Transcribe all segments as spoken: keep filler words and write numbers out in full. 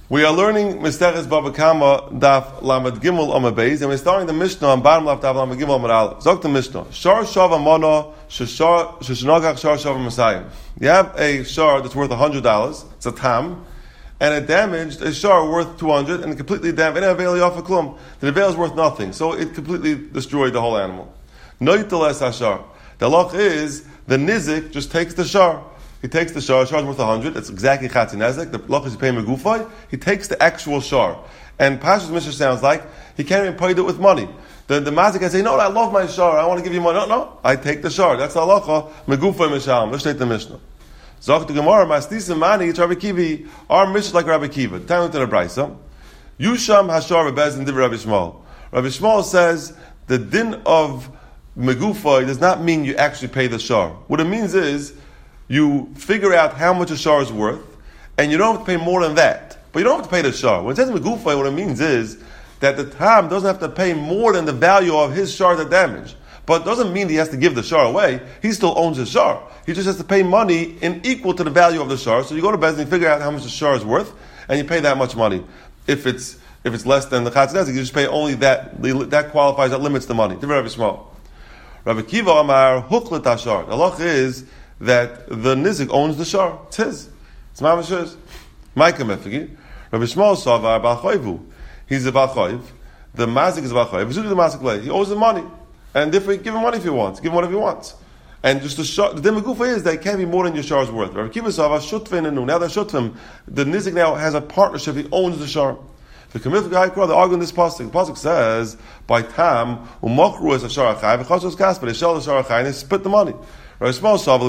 We are learning Misteches Baba Kama Daf Lamed Gimel Amud Beis, and we're starting the Mishnah on bottom left Daf Lamed Gimel Amud Aleph. Zok the Mishnah. Shar Shava Mono Sheshnogach Shar Shava Messiah. You have a shar that's worth a hundred dollars. It's a tam, and it damaged a shar worth two hundred, and it completely damaged. And avail yafa klum. The avail is worth nothing, so it completely destroyed the whole animal. Noiteles hashar. The loch is the nizik just takes the shar. He takes the shar, shar is worth a hundred, it's exactly chatzi nezek, the loch is paying megufay, he takes the actual shar. And Pashas Mishnah sounds like, he can't even pay it with money. The, the mazik can say, no, I love my shar, I want to give you money. No, no, I take the shar. That's the halacha, megufay mishalim. Let's take the Mishnah. Zok the Gemara, Mastisa Mani, it's Rabbi Kiva, our Mishnah like Rabbi Kiva. Time to the Brisa. Yusham hashar v'bezin div Rabbi Shmuel. Rabbi Shmuel says, the din of megufay does not mean you actually pay the shar. What it means is, you figure out how much a shar is worth, and you don't have to pay more than that. But you don't have to pay the shar. When it says megufay, what it means is that the tam doesn't have to pay more than the value of his shar that damaged. But it doesn't mean he has to give the shar away. He still owns his shar. He just has to pay money in equal to the value of the shar. So you go to Bezdin and figure out how much the shar is worth, and you pay that much money. If it's if it's less than the chatz nezek, you just pay only that. That qualifies. That limits the money. Rabbi Shmuel. Rabbi Kiva Amar huklet hashar. The halach is that the nizik owns the shar. It's his. It's mamash his. Ma'ika mefigi. Rabbi Shmuel savar bal chayvu. He's a bal chayv. The mazik is a bal chayv. The mazik lay. He owes the money, and therefore give him money if he wants. Give him whatever he wants. And just the shar, the demagufa is that it can't be more than your shar's worth. Rabbi Kiva savar shutvin and now they're shutvim. The nizik now has a partnership. He owns the shar. The committed guy they argue in this pasuk. The pasuk says by tam umachru is a shar achai v'chasos kasper. They sell the shar achai and they split the money. Rabbi Shmuel saw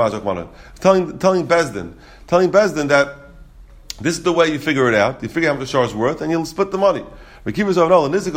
telling telling Bezdin, telling Bezdin that this is the way you figure it out. You figure out how much the shar is worth, and you'll split the money. You tell the nizik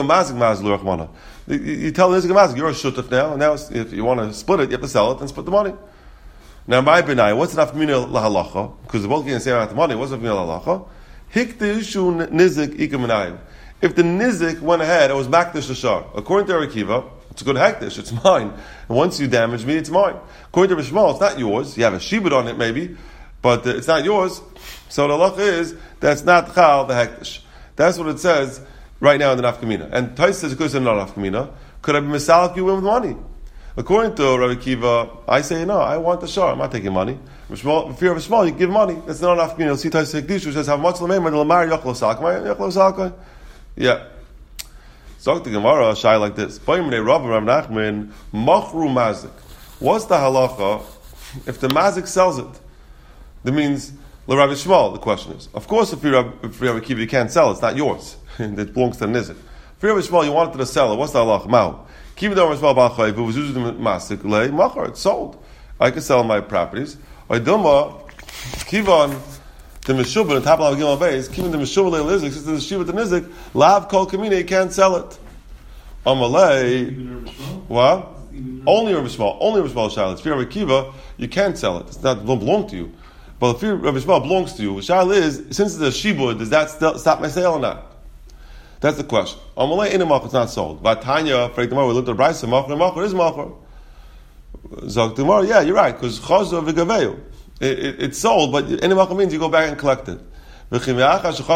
mazik, you're a shutaf now, and now if you want to split it, you have to sell it and split the money. Now, my benai, what's enough communal lahalacha? Because the both can say about the money. What's enough communal lahalacha? Hik the issue nizik ikamanayim. If the nizik went ahead, it was makdish the shar. According to Rabbi Kiva, it's a good hektish, it's mine. And once you damage me, it's mine. According to Rabbi Shmuel, it's not yours. You have a shibud on it maybe, but uh, it's not yours. So the halach is, that's not chal the hektish. That's what it says right now in the nafkamina. And Tais says, it could have not nafkamina. Could I be misalik you with money? According to Rabbi Kiva, I say, no, I want the shar, I'm not taking money. If you're Rabbi Shmuel, you give money. That's not nafkamina. You'll see Tais Hekdish, says, how much l'meim, and l'mar yochlo salka. Yochlo salka? Yeah. Zok the Gemara, shy like this. What's the halacha if the mazik sells it? That means, the Rabbi Shmuel, the question is. Of course, if you're Rabbi Kiva, you can't sell it. It's not yours. It belongs to the nizik. If you're Rabbi Shmuel, you wanted to sell it. What's the halacha? Mao. Kiva don't Rabbi Shmuel b'achayv, who was using the mazik, lay, machar, it's sold. I can sell my properties. Oiduma, Kivan, the Meshubah, the top of the Gimel Beis, Kivan the Meshubah le Lizik, since the Shiva the Nizik, Lav Kol Kamina, you can't sell it. Amalei, what? Only Rabbi Shmuel, only Rabbi Shmuel Shal. If you're Rabbi Kiva, you can't sell it. It's not, it don't belong to you. But if you're Rabbi Shmuel belongs to you, Shal is, since it's a Shibud, does that still stop my sale or not? That's the question. Amalei, Inimach, it's not sold. Vatanya, Freit Demar, we looked at Bryce, Machar, Machar is Machar. Zok Demar, yeah, you're right, because Chazor V'Gaveu. It, it, it's sold, but Inimach means you go back and collect it. If the,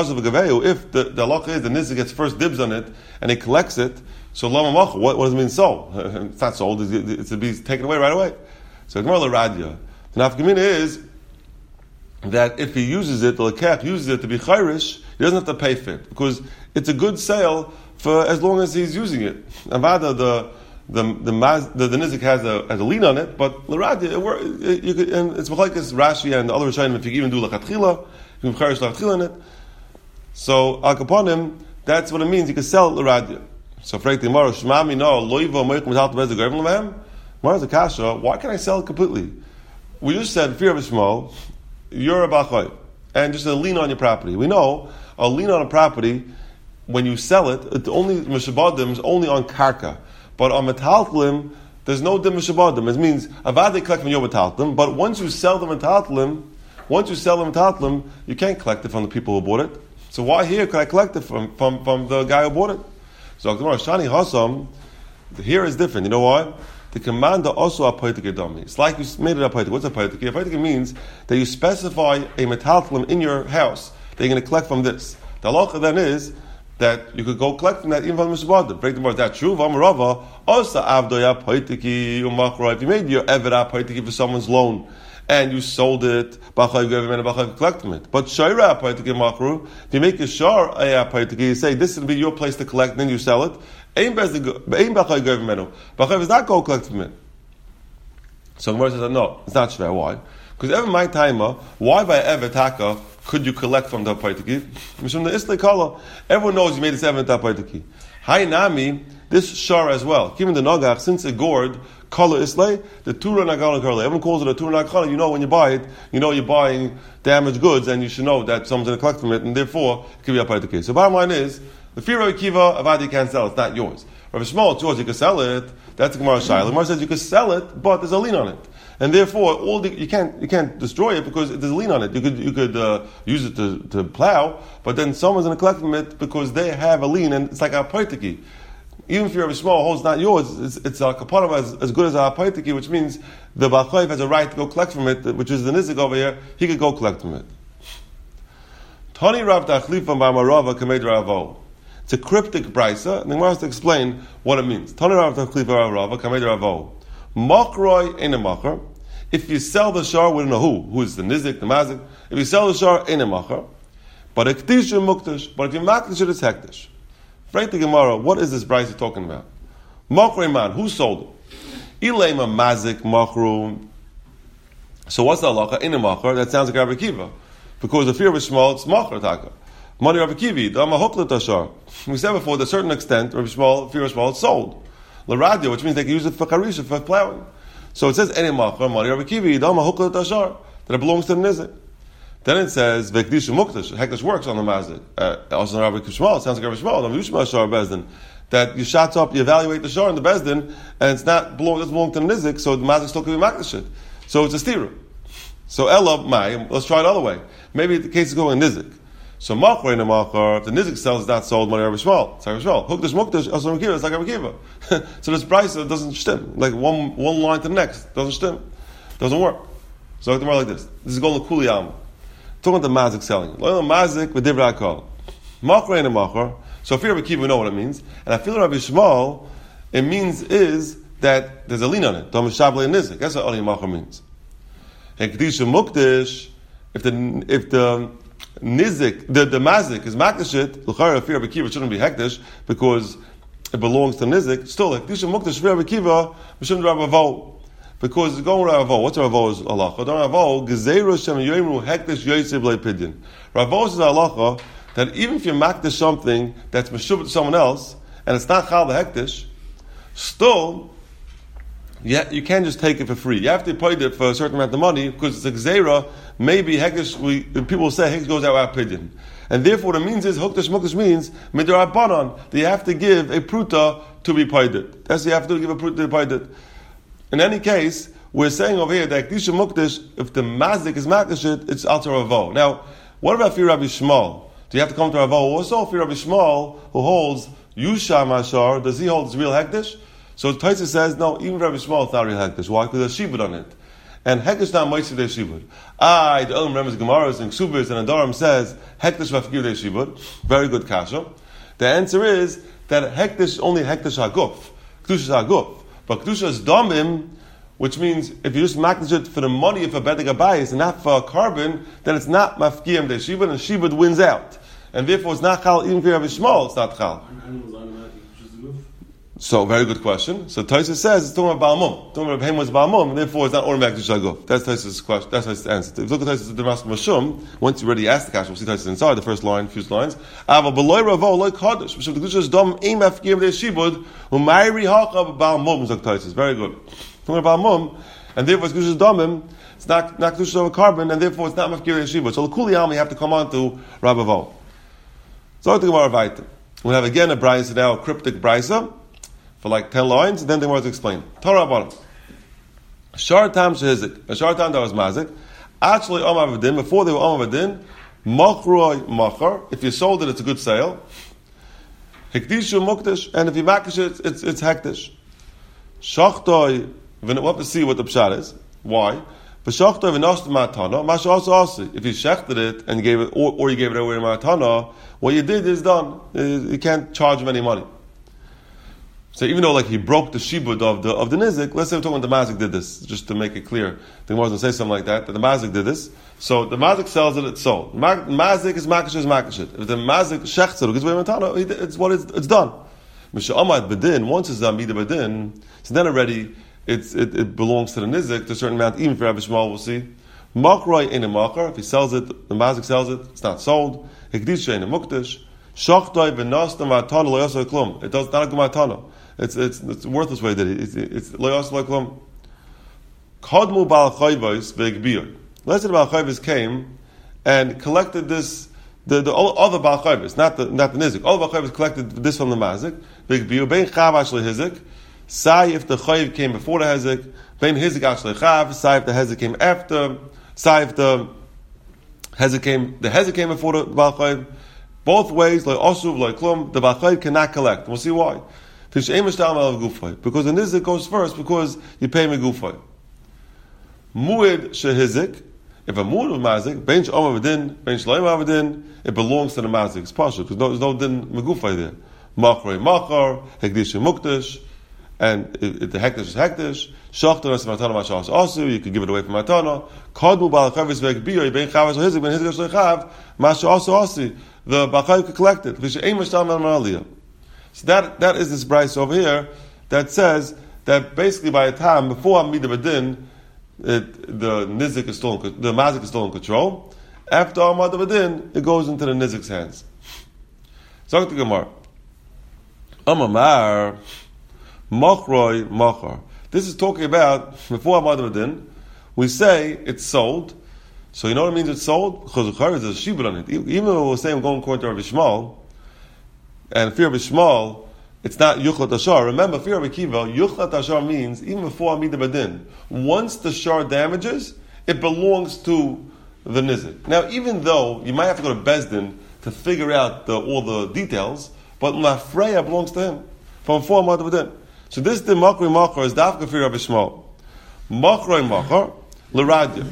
the halach is the nizik gets first dibs on it and he collects it, so lama macha, what, what does it mean sold? It's not sold, it's, it's to be taken away right away. So Gemara l'radya. The nafkamina is that if he uses it, the lekech uses it to be chayrish, he doesn't have to pay for it because it's a good sale for as long as he's using it. Avada the the the the, the nizik has a has a lien on it, but l'radya it, you could, and it's machlekes Rashi and the other Rishonim if you even do lachatchila. You can in it. So al kaponim, that's what it means. You can sell the radio. So for tomorrow, shmami no loiva moich without the bezig gavim lehem. Tomorrow's a kasha. Why can I sell it completely? We just said fear of Shmuel, you're a bachay, and just a lien on your property. We know a lien on a property when you sell it, it only mishabadim is only on karka, but on metaltlim there's no dim mishabadim. It means avad they collect from your metaltlim, but once you sell the metaltlim. Once you sell them tatlim, you can't collect it from the people who bought it. So why here could I collect it from, from, from the guy who bought it? So Shani Hasam, here is different. You know why? The commander also a poetic dummy. It's like you made it a poetic. What's a poetic? A poetic means that you specify a metaltlim in your house they're going to collect from this. The halacha then is that you could go collect from that even from the Mishbad. Break the word, that's true. V'amarava, osa avdoya poitiki umachra. If you made your evera poitiki for someone's loan, and you sold it, b'achay government b'achay collect from it. But shayra poitiki machru, if you make a shar poitiki, you say this will be your place to collect, and then you sell it. Aim b'achay government. B'achay does not go collect from it. So the word says no, it's not shver. Why? Because ever my timer, why by ever taka could you collect from the poitiki? Mishum the isle kala. Everyone knows you made this ever poitiki. Hi nami, this shar as well. Given the nagach, since a gourd, kala isle, the tura nagala kala. Everyone calls it a tura nagala. You know when you buy it, you know you're buying damaged goods, and you should know that someone's going to collect from it, and therefore it could be a poitiki. So bottom line is, the fear of Akiva, Avadi can't sell it. It's not yours. Rav Shmuel, it's yours. You can sell it. That's the Gemara Shai. The Gemara says you can sell it, but there's a lien on it. And therefore, all the, you can't you can't destroy it because there's a lien on it. You could you could uh, use it to, to plow, but then someone's going to collect from it because they have a lien, and it's like a poitiki. Even if you're a small hole, it's not yours. It's, it's a kapanah as, as good as a poitiki, which means the Bachayv has a right to go collect from it, which is the nizik over here. He could go collect from it. Tani Rav Tachlifa B'Amarava Kamed Ravo. It's a cryptic brisa, and the Gemara has to explain what it means. Tani Rav Tachlifa B'Amarava Kamed Ravo. Machroi in a macher. If you sell the shar, we don't know who. Who is the nizik, the mazik. If you sell the shar, in a macher. But a ktish muktish. But if you makdish it, it's hektish. Frank the Gemara, what is this brisa talking about? Machroi man, who sold it? Ilema mazik machru. So what's the halacha? In a macher. That sounds like Rabbi Akiva. Because the fear was small, it's macher taka. Money Rabbi Akiva, the amahoklet ashar. We said before, to a certain extent, Rabbi Shmuel, fear was small, it's sold. The radio, which means they can use it for charisha, for plowing. So it says any macher, money Rabbi Akiva, dama huklat ashar, that it belongs to the nizik. Then it says vekdisha muktash, hektish works on the mazik. Uh, also Rabbi Shmuel, it sounds like Rabbi Shmuel, Rabbi Yushma ashar bezdin, that you shots up, you evaluate the shar in the bezdin, and it's not belong, doesn't belong to the nizik, so the mazik still can be makdish it. So it's a stira. So ella mai, let's try it the other way. Maybe the case is going nizik. So machar in a machar, if the nizik sells is not sold, money Rabbi Shmuel. It's like Rabbi Shmuel. Hukdash mukdash, also Rabbi Akiva, it's like Rabbi Akiva. So this brisa doesn't stem. Like one one line to the next. Doesn't stem. Doesn't work. So it's more like this. This is going to Kuli Alma. Talking about the mazik selling. Lo mazik with divrei hakol. Machar in a machar. So if you're Rabbi Akiva, we know what it means. And I feel Rabbi Shmuel, it means is that there's a lien on it. Dom shabli and nizik. That's what ali machar means. Hekdisha mukdash, if the if the nizik, the, the mazik is makdashit, l'chara fear of Akiva shouldn't be hektish because it belongs to nizik. Still, hekdisha mukdash fear of Akiva shouldn't be Ravo because it's going Ravo. What's Ravo's halacha? Don't Ravo gezeiru shem yoimru hektish yoysev leipidin. Ravo's is halacha that even if you makdash something that's meshubah to someone else and it's not chal the hektish, still. Yeah, you can't just take it for free. You have to pay it for a certain amount of money because it's a gzeira. Maybe hektish, we people will say hektish goes out our opinion, and therefore what it means is hukdash mukdash means midrabanan. They have to give a pruta to be paid it. That's what you have to give a pruta to be paid it. In any case, we're saying over here that hektish mukdash, if the mazik is makdashit, it's alter ravo. Now, what about for Rabbi Shmuel? Do you have to come to ravo also? For Rabbi Shmuel, who holds yusham ashar, does he hold his real hektish? So Taisa says, no, even Rabbi Shmuel is not real hektish. Why? Because there's shibud on it. And hektish not moitzi de shibud. Ah, the Elam remembers Gemaras and Ksubis and Adoram says, hektish vafkir de shibud. Very good kasha. The answer is that hektish only hektish haguf. Kedusha haguf. But kedusha is domim, which means if you just makdish it for the money of a bedek abayis and not for a carbon, then it's not mafkiyam de shibud, and shibud wins out. And therefore it's not chal, even for Rabbi Shmuel, it's not chal. So, very good question. So, Taisa says it's talking about Ba'amum. Talking about Behem was Ba'amum, and therefore it's not automatic to Shaguf. That's Taisa's question. That's Taisa's answer. If you look at Taisa's Damas Mashum, once you already asked the question, we'll see Taisa inside, the first line, few lines. Ava B'loi Ravo, Loi Kaddish. Mishum T'Kedusha's Dom, Eim Afkim De Shibud, Umayri Hacha Ba'amum, Zog Taisa. Very good. Talking about Ba'amum, and therefore it's Kedusha's Domim, it's not, not Kedusha's of a carbon, and therefore it's not Mafkim De Shibud. So, L'Kuli Alma, you have to come on to Rabavo. So, I think about Ravaita. We have again a Brisa now, a cryptic Brisa, for like ten lines, and then they want to explain. Torah bottom. Shar tam shehizik. A shar tam that was mazik. Actually, om avadin, before they were om avadin, machroi machar. If you sold it, it's a good sale. Hekdishu muktish, and if you makish it, it's, it's hektish. Shachtoi, we'll have to see what the pshat is. Why? V'shachta v'noshta matana, masha also also. If you shechted it and you gave it, or, or you gave it away to matana, what you did is done. You can't charge him any money. So even though like he broke the shibud of the of the nizik, let's say we're talking about the mazik did this, just to make it clear. The Gemara doesn't say something like that, that the mazik did this. So the mazik sells it, it's sold. Mazik is makish is makish it. If the mazik shechts it, gives away matana, it's what it's, it's done. Misha amad bedin, once it's done b'da bedin, so then already it's it, it belongs to the nizik to a certain amount. Even for Rabbi Shmuel, we'll see. Makroi in a makar, if he sells it, the mazik sells it, it's not sold. Hekdisha in a muktish. Shachtoi v'nasta matana lo yasoi klum. It does not a matana. It's it's it's a worthless way that it, it's it's lo yasoi klum. Kadmu bal chayvos v'egbiyor. Let's say the bal chayvos came and collected this. The the all, all the bal chayvos, not the not the nizik. All the bal chayvos collected this from the mazik. V'egbiyor bein chav actually hizik. Sai if the chayv came before the hizik. Bein hizik actually chav. Sai if the hizik came after. Sai if the hizik came the hizik came before the bal chayv. Both ways, like osuv, like klum, the bachayv cannot collect. We'll see why. Because the nizik goes first because you pay me gufay. Muid shehizik, if a muid of mazik, ben she'omar v'din, ben she'loim v'din, it belongs to the mazik. It's partial because there's no din megufay there. Machrei machar, hekdish mukdish, and if the hekdish is hekdish, shachtar as matana mashas asu, you can give it away from matana. Kadmu balachavis v'ekbiyo, ben chavas hizik, ben hizik shlechav, mashas asu asi. The bachayv could collect it. So that that is this price over here that says that basically by the time before Amida Badin, it, the nizik is still in, the mazik is still in control. After Amida Badin, it goes into the nizik's hands. So the Gemara, Amamar Machroi Machar. This is talking about before Amida Badin. We say it's sold. So you know what it means it's sold? Because there's a shibud on it. Even though we're saying going according to Rabbi Shmuel, and fear of Shmuel, it's not yuchlat ashar. Remember, fear of Akiva, yuchlat ashar means even before Amida Badin. Once the shar damages, it belongs to the nizik. Now, even though you might have to go to Bezdin to figure out the, all the details, but Mafreya belongs to him from before Amida Badin. So this the Makroi Machar is dafka fear of Shmuel. Makroi Machar l'radya.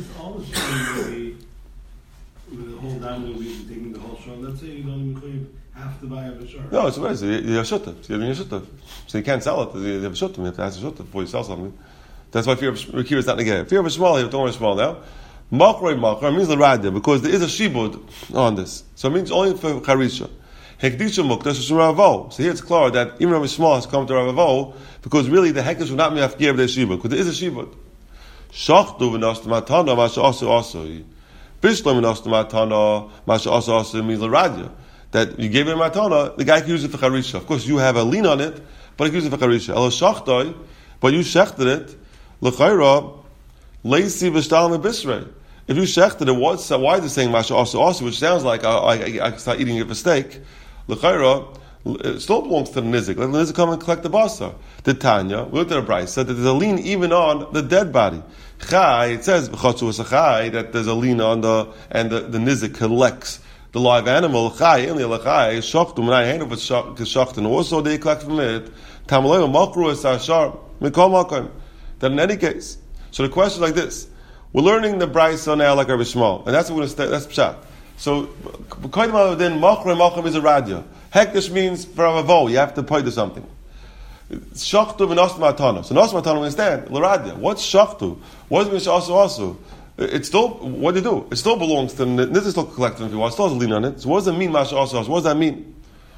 With the whole diamond, we taking the whole shor. Let's say you don't even have to buy a shor. No, it's amazing. You have shutav. You're having a shutav. So you can't sell it. You have a shutav. You have to ask a shutav before you sell something. That's why fear of Rakir is not negated. Fear of Shmuel, you don't want Shmuel now. Machroi Machar means the radya because there is a shibud on this. So it means only for Charisha. Hekdisha Mukdash is Ravo. So here it's clear that even Rabbi Shmuel has come to Ravo because really the Hekdish will not be afgir of their shibud because there is a shibud. Shachtu v'noshta matana masha asu asu. Bishlam v'noshta matana masha asu asu means the radya. That you gave him matana, the guy can use it for charisha. Of course, you have a lien on it, but he can use it for charisha. Elo shachtoi, but you shechted it. L'chayra leisi v'shtalim v'bisrei. If you shechted it, what's why is it saying masha asu asu, which sounds like I, I, I can start eating it for steak? L'chayra it still belongs to the nizik. Let the nizik come and collect the basar. The Tanya, we looked at a price, said that there's a lien even on the dead body. Chai, it says b'chotzu v'sachai that there's a lien on the and the, the nizik collects the live animal. Chai, only lachai shachtu m'nai hand of it shacht and also they collect from it. Tamalei makru es ashar mikol makom. That in any case, so the question is like this: we're learning the brayso now like Rabbi Shmuel, and that's what we're gonna that's pshat. So, b'koydim then makru makom is a radya. Hektish means from a vo, you have to pay to something. Shachtu v'nos matana. So nos matana we understand. L'radya. What's shachtu? What does it mean also also? It's still, what do you do? It still belongs to, this is still collected if you want, it still has a lien on it. So what does it mean, masha also also? What does that mean?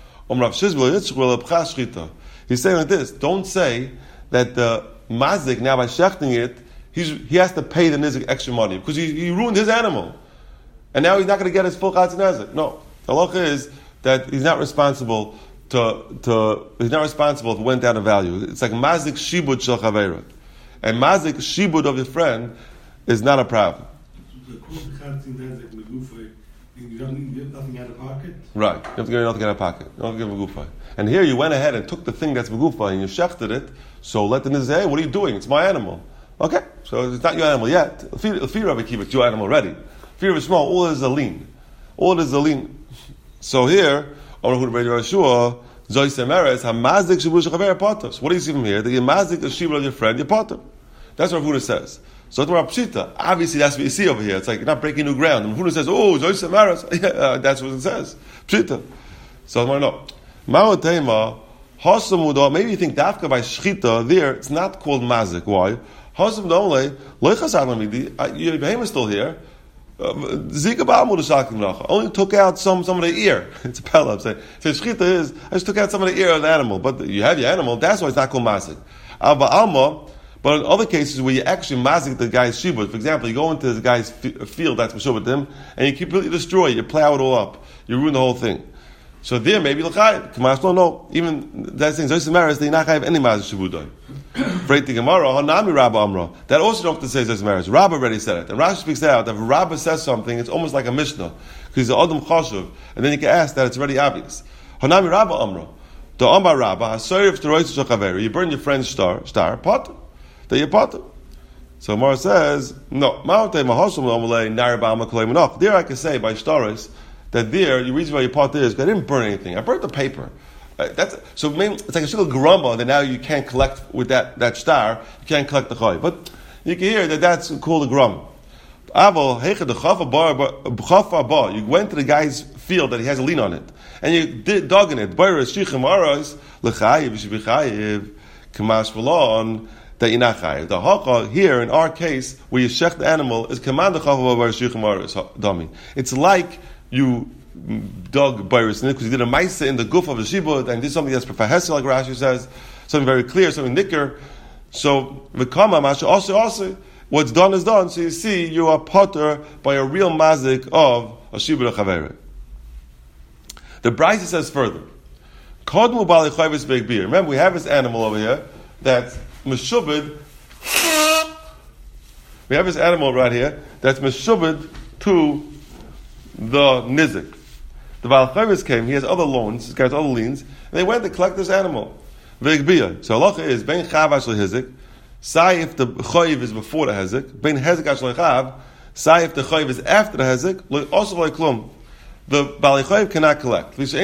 He's saying like this, don't say that the mazik, now by shechting it, he's, he has to pay the nizik extra money, because he, he ruined his animal. And now he's not going to get his full chatz nizik. No. The halacha is that he's not responsible to, to, he's not responsible if it went down in value. It's like mazik shibud shel chaveirot. And mazik shibud of your friend is not a problem. You don't give nothing out of pocket? Right. You have to give nothing out of pocket. You don't give a gufa. And here you went ahead and took the thing that's gufa and you shechted it, so let the nizik say, hey, what are you doing? It's my animal. Okay. So it's not your animal yet. Fear of a keep it's your animal ready. Fear of a small, all is a lean. All is a lean. So here, what do you see from here? That you mazik a shibud of your friend, your potter. That's what Rav Huda says. So it's about Pshita. Obviously, that's what you see over here. It's like you're not breaking new ground. And Huna says, oh, Zoyse Maras. Yeah, uh, that's what it says. Pshita. So I want to know. Ma'otema, Hasamudah, maybe you think Dafka by Shchita, there, it's not called Mazik. Why? Hasamudah, Loichas Adlamidi, your behemoth is still here. Zika Ba'amud Shakim only took out some, some of the ear. It's a pelab. Say, so Shchita is, I just took out some of the ear of the animal. But you have your animal, that's why it's not called Mazik. Abba Alma, but in other cases where you actually mazik the guy's shibud, for example, you go into the guy's f- field that's mashubad him, and you completely destroy it, you plow it all up, you ruin the whole thing. So there, maybe l'chayv. Kamash don't know. Even that thing, Zoyse Maris, they not have any mazik shibudai. Break the Gemara, Hanami Rabba Amra. That also don't have to say Zoyse Maris. Rabba already said it, and Rashi speaks out that if Rabba says something, it's almost like a mishnah because he's an adam chashuv, and then you can ask that it's already obvious. Hanami Rabba Amra. The Amar Rabba, Hasoyif Teroyis Shachaveri. You burn your friend's star, star, pot. That you pot. So Mara says, no. There I can say by Shtaris that there, the reason why you pot is because I didn't burn anything. I burnt the paper. Uh, that's so. Maybe it's like a shikul grumba that now you can't collect with that that star. You can't collect the choy, but you can hear that that's called a grum. You went to the guy's field that he has a lien on it, and you did dug in it. That you're not chayiv. The haka here in our case, where you shech the animal, is command the chavav dummy. It's like you dug virus in it because you did a maisa in the goof of the shibud and did something that's profahesel, like Rashi says, something very clear, something nicker. So v'kama masha also also what's done is done. So you see, you are potter by a real mazik of a shibud chavere. The Brisa says further, kodmu bali chayvis big beer. Remember, we have this animal over here that's meshubed. We have this animal right here that's meshubed to the nizik. The Baal Chayvis came, he has other loans, this guy has other liens, and they went to collect this animal. V'egbiya. So halacha is, ben chav ashli hizik, say if the chayiv is before the hizik, ben hizik ashli chav, say if the chayiv is after the hizik, also like klum. The Baal Chayiv cannot collect. Because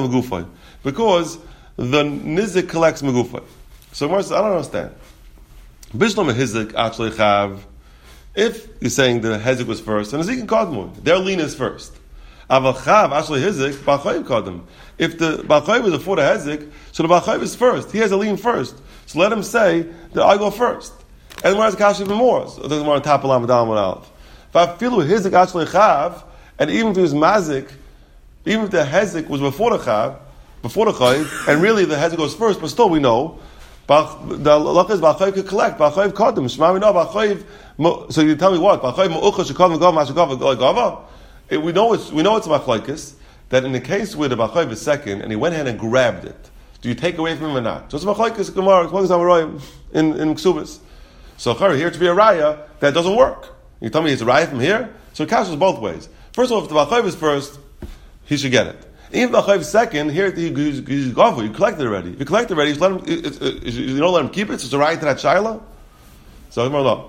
the nizik collects megufay. So Gemara says, I don't understand. Bishlam hizik actually chav. If you're saying the hezek was first, and Ezekiel kadmon, their lien is first. Aval chav actually hezek ba'chayiv kadam. If the ba'chayiv was before the hezek, so the ba'chayiv is first. He has a lien first. So let him say that I go first. And where's the kash even more? So there's more on top of lamadam and aleph. If I feel hezek actually chav, and even if he was mazik, even if the hezek was before the chav, before the chayiv, and really the hezek goes first, but still we know. The law is ba'chayiv could collect. Ba'chayiv kadam. Shema we know ba'chayiv. So you tell me what? Ba'chayiv mu'ucha shekadam gav ma'shekav gava. We know it's we know it's machlokes that in the case where the ba'chayiv is second and he went ahead and grabbed it, do you take away from him or not? So it's machlokes gemara. It's in in ksubis. So here to be a raya that doesn't work. You tell me it's a raya from here. So it counts both ways. First of all, if the ba'chayiv is first, he should get it. Even if the chayiv second, here he's he's gavu. You collected already. If you collected already, you let him. It, it, it, you don't let him keep it. So it's a right to that shaila. So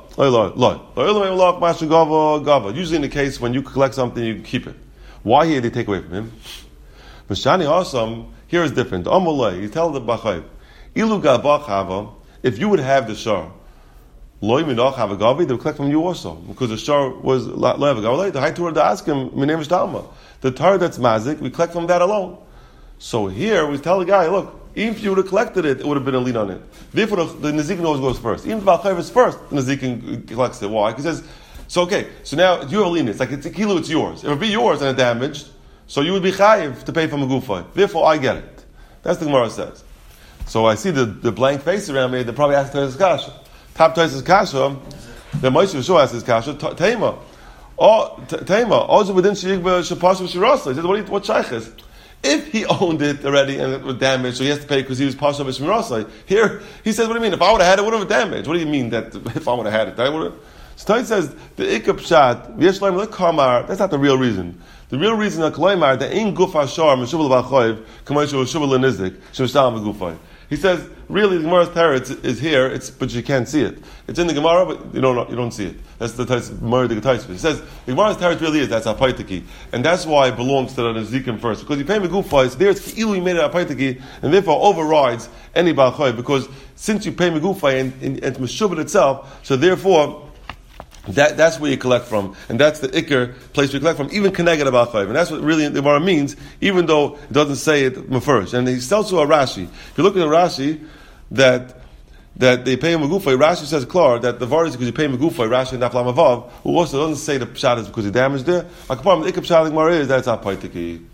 usually in the case when you collect something, you keep it. Why here they take away from him? Mishani Hasam here is different. You tell the b'chayiv, ilu gabach if you would have the shar, loy minach have a gavi, they would collect from you also because the shar was loy have a gavi. The high Torah to ask him minemish talma. The tar that's mazik, we collect from that alone. So here we tell the guy, look, even if you would have collected it, it would have been a lien on it. Therefore, the, the Nezikin always goes first. Even if Ba'chayiv is first, the Nezikin collects it. Why? Because he says, so okay, so now you have a lien. It's like it's a kilo, it's yours. If it be yours and it damaged, so you would be chayiv to pay for Megufay. Therefore, I get it. That's the Gemara says. So I see the, the blank face around me. They probably asked Taisus Kasha. Top Taisus Kasha. Then Moshe Yeshua asked his Kasha. Tema. Oh, Tema. Also within Sheyigba Shapashu Shirasa. He says, what, what shaykh is? If he owned it already and it was damaged, so he has to pay because he was Pasha B'Shmirasai. Here, he says, what do you mean? If I would have had it, would have damaged. What do you mean that if I would have had it? I would have. So Tait says, the Ikab Pshat, V'yeshleim L'kamar, that's not the real reason. The real reason that Kloimar, the In Guf HaShar, Meshubal B'Achoyev, Kamoishu Meshubal L'Nizik, Shemishtalam B'Gufay. He says, really, the Gemara's teretz is here, it's, but you can't see it. It's in the Gemara, but you don't you don't see it. That's the Gemara the Gemara. He says, the Gemara's teretz really is, that's Apaitaki. And that's why it belongs to the Nezikim first. Because you pay Megufay, so there it's Ki'ilu, you made it Apaitaki, and therefore overrides any Ba'achoy, because since you pay Megufay and, and, and it's Meshubal itself, so therefore, That that's where you collect from, and that's the ikr place we collect from, even Keneged Abal Chayv. And that's what really the Gemara means, even though it doesn't say it first. And he tells to a Rashi. If you look at a Rashi, that that they pay him a gufay, Rashi says clear that the var is because you pay him a gufay, Rashi and Naflam Avav, who also doesn't say the pshat is because he damaged there. Akaparam, the ikr pshat Gemara is that's not paitiki.